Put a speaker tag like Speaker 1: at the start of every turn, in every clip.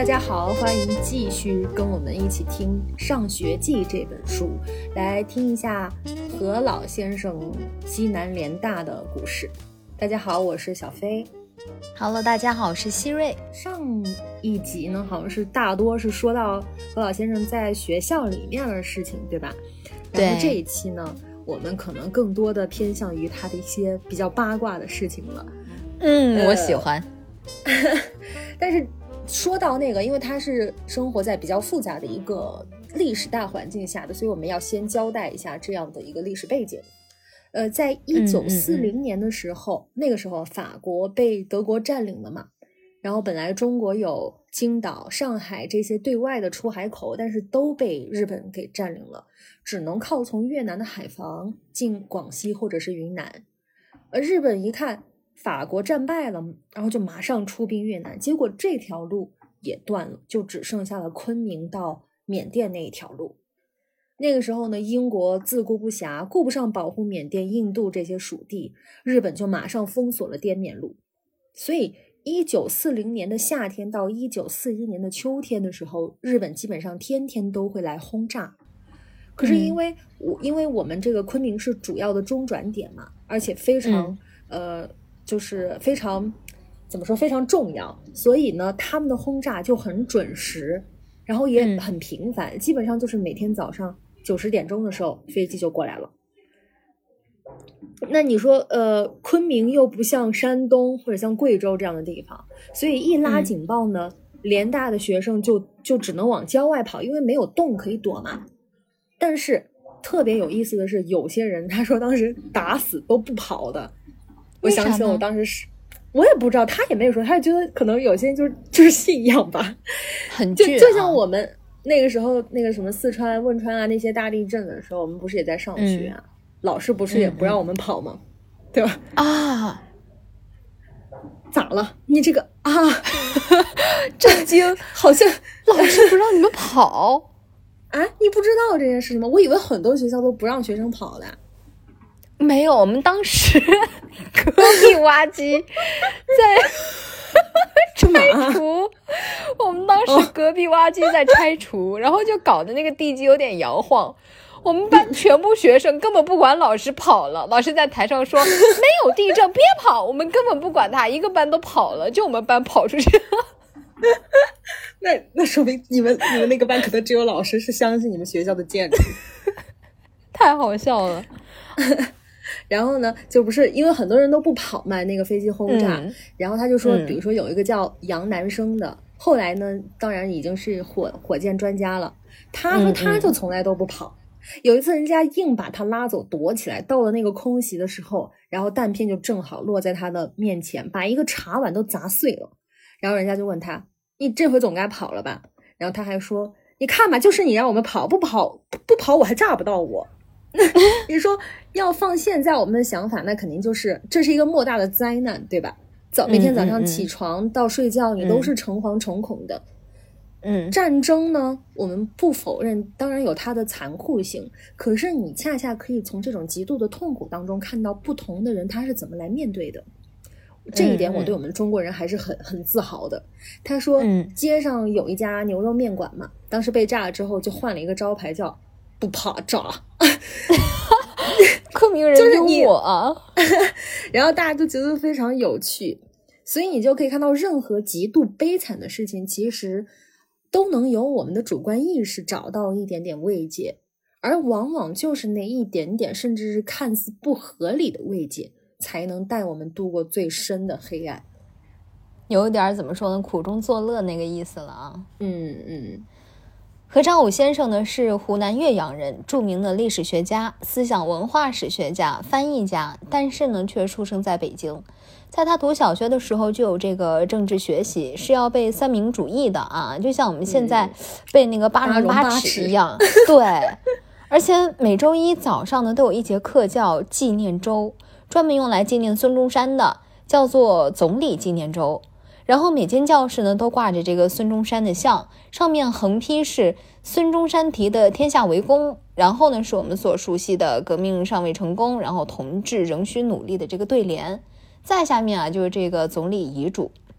Speaker 1: 大家好，欢迎继续跟我们一起听《上学记》这本书，来听一下何老先生西南联大的故事。大家好，我是小飞。
Speaker 2: Hello， 大家好，我是希瑞。
Speaker 1: 上一集呢，好像是大多是说到何老先生在学校里面的事情，对吧？
Speaker 2: 对。
Speaker 1: 然后这一期呢，我们可能更多的偏向于他的一些比较八卦的事情了。
Speaker 2: 我喜欢。
Speaker 1: 但是说到那个，因为他是生活在比较复杂的一个历史大环境下的，所以我们要先交代一下这样的一个历史背景。在1940年的时候，那个时候法国被德国占领了嘛，然后本来中国有青岛、上海这些对外的出海口，但是都被日本给占领了，只能靠从越南的海防进广西或者是云南。日本一看法国战败了，然后就马上出兵越南，结果这条路也断了，就只剩下了昆明到缅甸那一条路。那个时候呢，英国自顾不暇，顾不上保护缅甸、印度这些属地，日本就马上封锁了滇缅路。所以1940年的夏天到1941年的秋天的时候，日本基本上天天都会来轰炸。可是因为我们这个昆明是主要的中转点嘛，而且非常就是非常怎么说非常重要，所以呢他们的轰炸就很准时，然后也很频繁，基本上就是每天早上9-10点钟的时候飞机就过来了。那你说昆明又不像山东或者像贵州这样的地方，所以一拉警报呢，联大的学生就只能往郊外跑，因为没有洞可以躲嘛。但是特别有意思的是，有些人他说当时打死都不跑的。我想起我当时是，我也不知道，他也没有说，他就觉得可能有些人就是信仰吧，
Speaker 2: 很
Speaker 1: 就像我们那个时候那个什么四川、汶川啊那些大地震的时候，我们不是也在上学啊，老师不是也不让我们跑吗？对吧？
Speaker 2: 啊，
Speaker 1: 咋了？你这个啊，
Speaker 2: 震惊，
Speaker 1: 好像
Speaker 2: 老师不让你们跑
Speaker 1: 啊？你不知道这件事情吗？我以为很多学校都不让学生跑的。
Speaker 2: 没有，我们当时隔壁挖机在拆除，我们当时隔壁挖机在拆除，然后就搞得那个地基有点摇晃。我们班全部学生根本不管老师跑了，老师在台上说没有地震别跑，我们根本不管他，一个班都跑了，就我们班跑出去了。
Speaker 1: 那说明你们那个班可能只有老师是相信你们学校的建筑。
Speaker 2: 太好笑了。
Speaker 1: 然后呢，就不是因为很多人都不跑嘛，那个飞机轰炸，然后他就说，比如说有一个叫杨南生的，后来呢，当然已经是火箭专家了，他说他就从来都不跑。有一次人家硬把他拉走躲起来，到了那个空袭的时候，然后弹片就正好落在他的面前，把一个茶碗都砸碎了。然后人家就问他，你这回总该跑了吧？然后他还说，你看吧，就是你让我们跑，不跑我还炸不到我。你说要放现在我们的想法，那肯定就是这是一个莫大的灾难，对吧？每天早上起床到睡觉，你都是诚惶诚恐的。战争呢，我们不否认，当然有它的残酷性，可是你恰恰可以从这种极度的痛苦当中看到不同的人他是怎么来面对的。这一点我对我们中国人还是很自豪的。他说街上有一家牛肉面馆嘛，当时被炸了之后就换了一个招牌叫不怕炸。
Speaker 2: 昆明人幽默啊。
Speaker 1: 然后大家都觉得非常有趣，所以你就可以看到任何极度悲惨的事情其实都能由我们的主观意识找到一点点慰藉，而往往就是那一点点甚至是看似不合理的慰藉才能带我们度过最深的黑暗。
Speaker 2: 有点怎么说呢，苦中作乐那个意思了啊。 何长武先生呢是湖南岳阳人，著名的历史学家、思想文化史学家、翻译家，但是呢却出生在北京。在他读小学的时候就有这个政治学习，是要背三民主义的啊，就像我们现在背那个八荣八耻一样。对，而且每周一早上呢都有一节课叫纪念周，专门用来纪念孙中山的，叫做总理纪念周。然后每间教室呢都挂着这个孙中山的像，上面横批是孙中山题的天下为公，然后呢是我们所熟悉的革命尚未成功，然后同志仍需努力的这个对联，再下面啊就是这个总理遗嘱。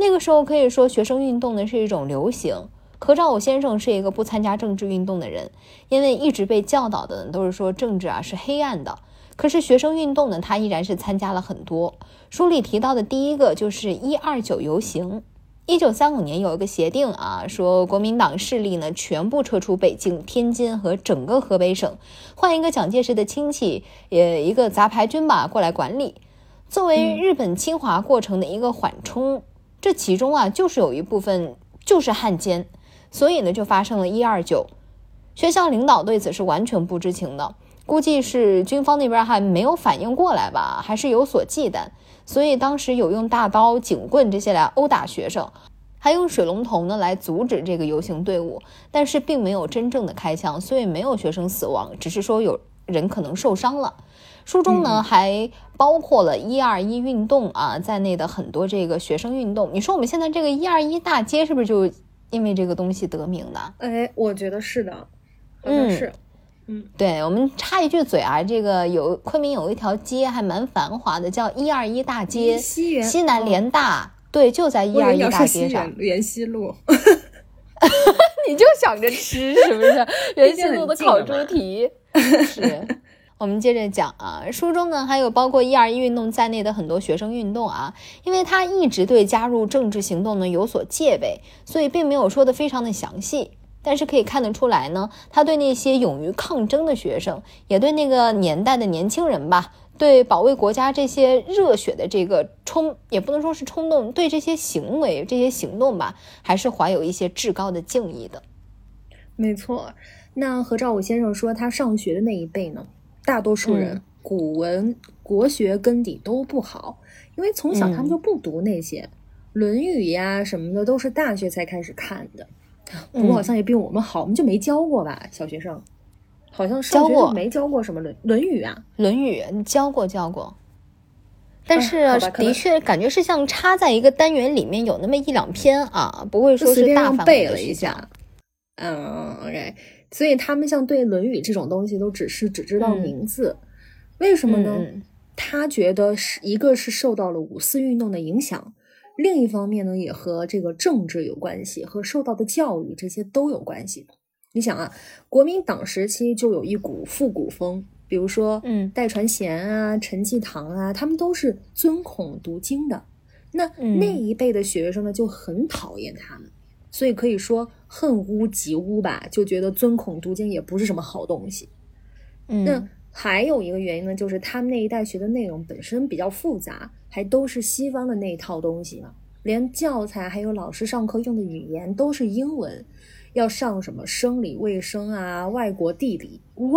Speaker 2: 那个时候可以说学生运动呢是一种流行。何兆武先生是一个不参加政治运动的人，因为一直被教导的都是说政治是黑暗的。可是学生运动呢，他依然是参加了很多。书里提到的第一个就是129游行。1935年有一个协定说国民党势力呢全部撤出北京、天津和整个河北省，换一个蒋介石的亲戚，一个杂牌军吧过来管理，作为日本侵华过程的一个缓冲。这其中就是有一部分就是汉奸，所以呢就发生了129。学校领导对此是完全不知情的，估计是军方那边还没有反应过来吧，还是有所忌惮，所以当时有用大刀、警棍这些来殴打学生，还用水龙头呢来阻止这个游行队伍，但是并没有真正的开枪，所以没有学生死亡，只是说有人可能受伤了。书中呢还包括了121运动在内的很多这个学生运动。你说我们现在这个121大街是不是就因为这个东西得名的？
Speaker 1: 我觉得是的，好像是。
Speaker 2: 对，我们插一句嘴这个昆明有一条街还蛮繁华的，叫121大街，西南联大，对，就在121大街上。
Speaker 1: 元西路。
Speaker 2: 你就想着吃是不是？元西路的烤猪蹄。是。我们接着讲书中呢还有包括121运动在内的很多学生运动因为他一直对加入政治行动呢有所戒备，所以并没有说的非常的详细。但是可以看得出来呢，他对那些勇于抗争的学生，也对那个年代的年轻人吧，对保卫国家这些热血的这个也不能说是冲动，对这些行为、这些行动吧，还是怀有一些至高的敬意的。
Speaker 1: 没错。那何兆武先生说他上学的那一辈呢，大多数人古文、国学根底都不好，因为从小他们就不读那些论语呀什么的，都是大学才开始看的。不过好像也比我们好，我们就没教过吧，小学生好像上学没教过什么论语
Speaker 2: 论语教过，但是的确感觉是像插在一个单元里面有那么1-2篇不会说是大范围的
Speaker 1: 背了一下。OK， 所以他们像对论语这种东西都只知道名字。为什么呢？他觉得一个是受到了五四运动的影响，另一方面呢也和这个政治有关系，和受到的教育这些都有关系。你想国民党时期就有一股复古风，比如说戴传贤陈济棠他们都是尊孔读经的。那一辈的学生呢就很讨厌他们，所以可以说恨污及污吧，就觉得尊孔读经也不是什么好东西。那还有一个原因呢，就是他们那一代学的内容本身比较复杂，还都是西方的那一套东西嘛，连教材还有老师上课用的语言都是英文，要上什么生理卫生外国地理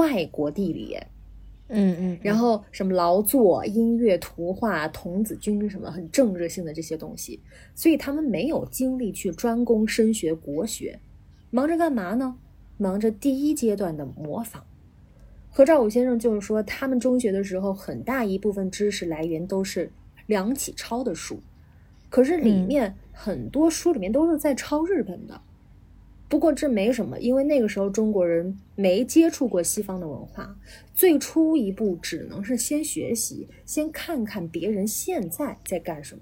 Speaker 1: 然后什么劳作、音乐、图画、童子军什么很政治性的这些东西，所以他们没有精力去专攻深学国学，忙着干嘛呢？忙着第一阶段的模仿。何兆武先生就是说，他们中学的时候很大一部分知识来源都是梁启超的书，可是里面很多书里面都是在抄日本的。不过这没什么，因为那个时候中国人没接触过西方的文化，最初一步只能是先学习，先看看别人现在在干什么。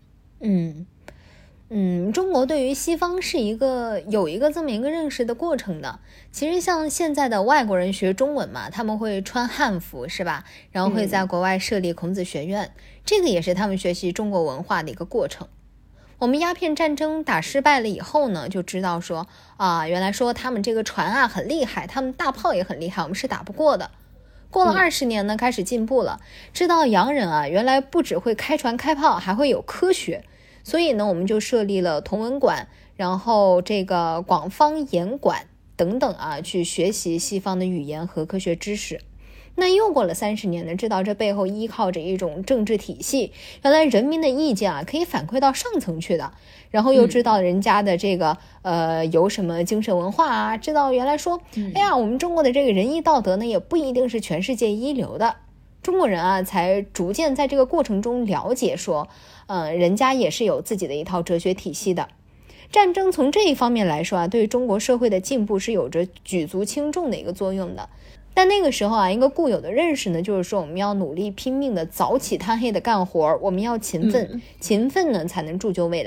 Speaker 2: 中国对于西方是有一个这么一个认识的过程的。其实像现在的外国人学中文嘛，他们会穿汉服是吧，然后会在国外设立孔子学院，这个也是他们学习中国文化的一个过程。我们鸦片战争打失败了以后呢，就知道说原来说他们这个船很厉害，他们大炮也很厉害，我们是打不过的。过了20年呢，开始进步了，知道洋人原来不只会开船开炮，还会有科学，所以呢我们就设立了同文馆，然后这个广方言馆等等去学习西方的语言和科学知识。那又过了30年呢，知道这背后依靠着一种政治体系，原来人民的意见可以反馈到上层去的，然后又知道人家的这个有什么精神文化知道原来说我们中国的这个仁义道德呢也不一定是全世界一流的。中国人才逐渐在这个过程中了解说人家也是有自己的一套哲学体系的。战争从这一方面来说对中国社会的进步是有着举足轻重的一个作用的。但那个时候一个固有的认识呢，就是说我们要努力拼命的早起贪黑的干活，我们要勤奋，勤奋呢才能铸就未来。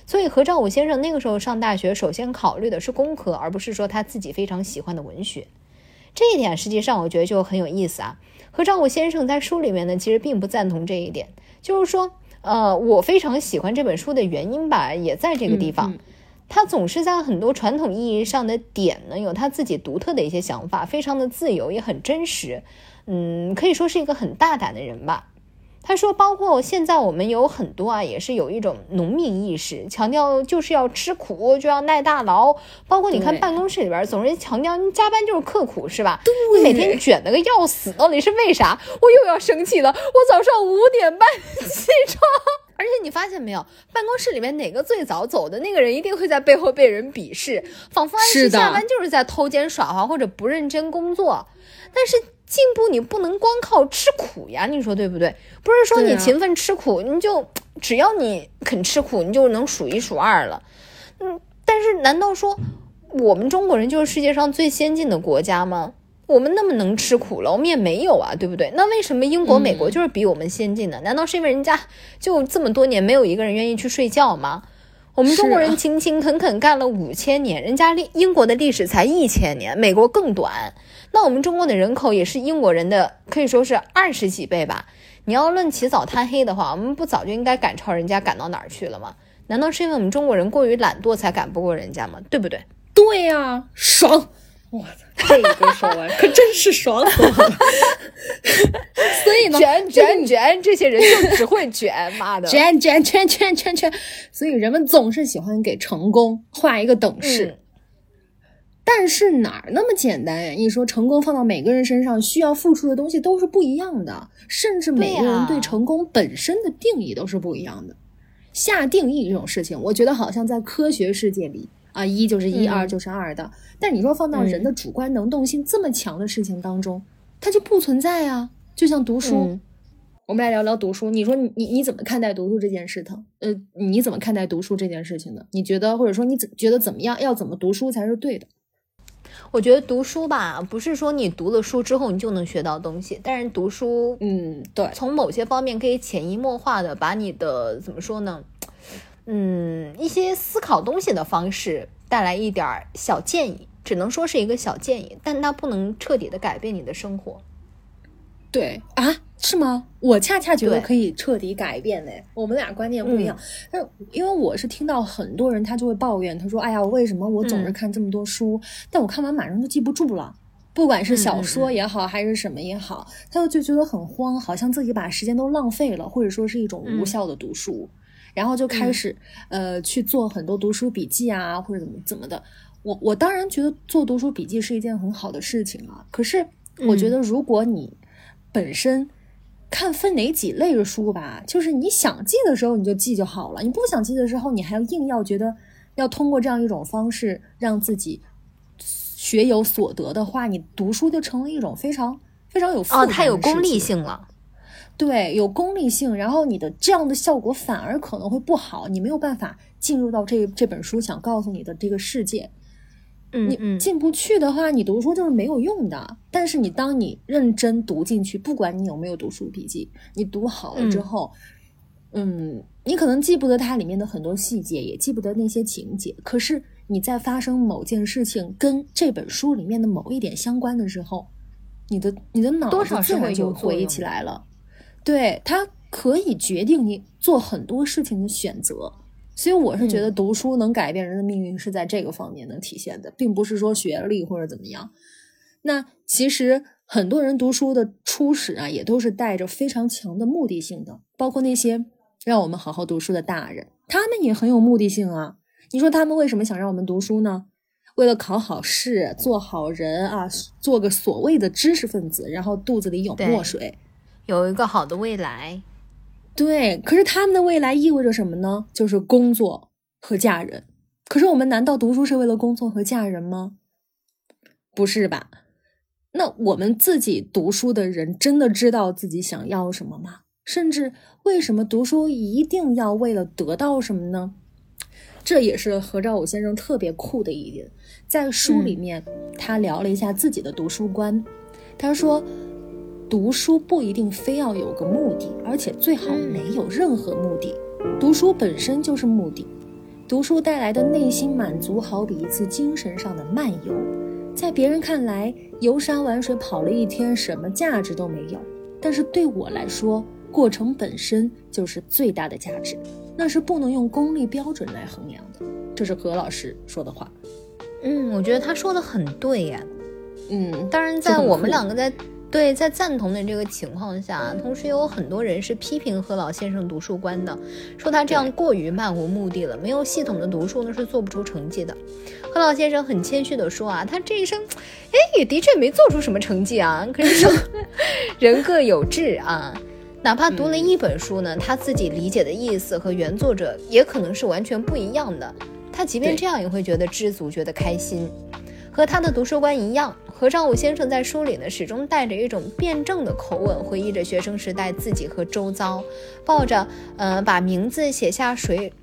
Speaker 2: 所以何兆武先生那个时候上大学，首先考虑的是工科，而不是说他自己非常喜欢的文学。这一点实际上我觉得就很有意思啊。何兆武先生在书里面呢，其实并不赞同这一点，就是说我非常喜欢这本书的原因吧，也在这个地方。他总是在很多传统意义上的点呢，有他自己独特的一些想法，非常的自由，也很真实。可以说是一个很大胆的人吧。他说包括现在我们有很多也是有一种农民意识，强调就是要吃苦，就要耐大劳。包括你看办公室里边总是强调加班就是刻苦，是吧？
Speaker 1: 对，
Speaker 2: 你每天卷得个要死，到底是为啥？我又要生气了，我早上5点半起床。而且你发现没有，办公室里面哪个最早走的那个人一定会在背后被人鄙视，仿佛暗示下班就是在偷奸耍滑或者不认真工作。但是进步你不能光靠吃苦呀，你说对不对？不是说你勤奋吃苦，你就只要你肯吃苦，你就能数一数二了。但是难道说我们中国人就是世界上最先进的国家吗？我们那么能吃苦了，我们也没有对不对？那为什么英国、美国就是比我们先进呢？难道是因为人家就这么多年没有一个人愿意去睡觉吗？我们中国人勤勤恳恳干了5000年，人家英国的历史才1000年，美国更短。那我们中国的人口也是英国人的可以说是20几倍吧。你要论起早贪黑的话，我们不早就应该赶超人家，赶到哪儿去了吗？难道是因为我们中国人过于懒惰才赶不过人家吗？对不对？
Speaker 1: 对呀，爽！哇，这一个说完可真是爽死了。所以呢，
Speaker 2: 卷，这些人就只会卷，妈的，
Speaker 1: 卷。所以人们总是喜欢给成功画一个等式。但是哪儿那么简单呀？你说成功放到每个人身上，需要付出的东西都是不一样的，甚至每个人对成功本身的定义都是不一样的。下定义这种事情，我觉得好像在科学世界里1就是1，2就是2的。但你说放到人的主观能动性这么强的事情当中，它就不存在啊。就像读书，我们来聊聊读书。你说你怎么看待读书这件事情？你怎么看待读书这件事情呢？你觉得，或者说你觉得怎么样？要怎么读书才是对的？
Speaker 2: 我觉得读书吧，不是说你读了书之后你就能学到东西，但是读书，
Speaker 1: 对，
Speaker 2: 从某些方面可以潜移默化的把你的怎么说呢，一些思考东西的方式带来一点小建议，只能说是一个小建议，但它不能彻底的改变你的生活。
Speaker 1: 对是吗？我恰恰觉得可以彻底改变的。我们俩观念不一样。但因为我是听到很多人他就会抱怨，他说哎呀，为什么我总是看这么多书，但我看完马上就记不住了，不管是小说也好还是什么也好，他就觉得很慌，好像自己把时间都浪费了，或者说是一种无效的读书，然后就开始去做很多读书笔记或者怎么的。我当然觉得做读书笔记是一件很好的事情可是我觉得如果你本身看分哪几类的书吧，就是你想记的时候你就记就好了，你不想记的时候你还硬要觉得要通过这样一种方式让自己学有所得的话，你读书就成了一种非常非常有负担的事情。
Speaker 2: 它有功利性了。
Speaker 1: 对，有功利性，然后你的这样的效果反而可能会不好，你没有办法进入到这本书想告诉你的这个世界。你进不去的话，你读书就是没有用的。但是当你认真读进去，不管你有没有读书笔记，你读好了之后，你可能记不得它里面的很多细节，也记不得那些情节，可是你在发生某件事情跟这本书里面的某一点相关的时候，你的脑子自然就回忆起来了。对，它可以决定你做很多事情的选择。所以我是觉得读书能改变人的命运是在这个方面能体现的，并不是说学历或者怎么样。那其实很多人读书的初始也都是带着非常强的目的性的，包括那些让我们好好读书的大人，他们也很有目的性你说他们为什么想让我们读书呢？为了考好试，做好人做个所谓的知识分子，然后肚子里有墨水，
Speaker 2: 有一个好的未来。
Speaker 1: 对，可是他们的未来意味着什么呢？就是工作和嫁人。可是我们难道读书是为了工作和嫁人吗？不是吧？那我们自己读书的人真的知道自己想要什么吗？甚至为什么读书一定要为了得到什么呢？这也是何兆武先生特别酷的一点。在书里面他聊了一下自己的读书观，他说读书不一定非要有个目的，而且最好没有任何目的。读书本身就是目的， 读书带来的内心满足好比一次精神上的漫游，在别人看来游山玩水跑了一天什么价值都没有，但是对我来说过程本身就是最大的价值，那是不能用功利标准来衡量的。这是何老师说的话。
Speaker 2: 我觉得他说的很对呀。当然在我们两个在赞同的这个情况下，同时有很多人是批评何老先生读书观的，说他这样过于漫无目的了，没有系统的读书呢是做不出成绩的。何老先生很谦虚的说他这一生也的确没做出什么成绩啊，可是说人各有志啊，哪怕读了一本书呢，他自己理解的意思和原作者也可能是完全不一样的，他即便这样也会觉得知足，觉得开心。和他的读书观一样，何章武先生在书里呢，始终带着一种辩证的口吻，回忆着学生时代自己和周遭，抱着把名字写在水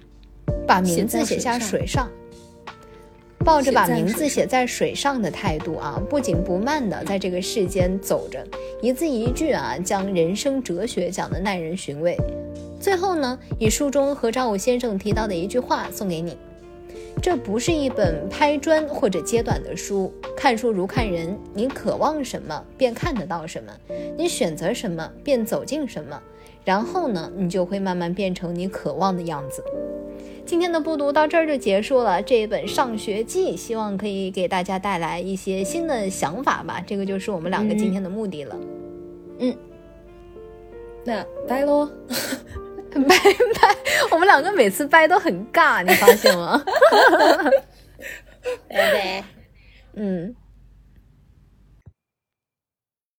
Speaker 2: 上的态度啊，不紧不慢的在这个世间走着，一字一句将人生哲学讲得耐人寻味。最后呢，以书中何章武先生提到的一句话送给你：这不是一本拍砖或者揭短的书，看书如看人，你渴望什么便看得到什么，你选择什么便走进什么，然后呢，你就会慢慢变成你渴望的样子。今天的播读到这儿就结束了，这一本《上学记》希望可以给大家带来一些新的想法吧，这个就是我们两个今天的目的了。
Speaker 1: 那拜咯。
Speaker 2: 拜拜，我们两个每次拜都很尬，你发现吗？
Speaker 1: 拜拜。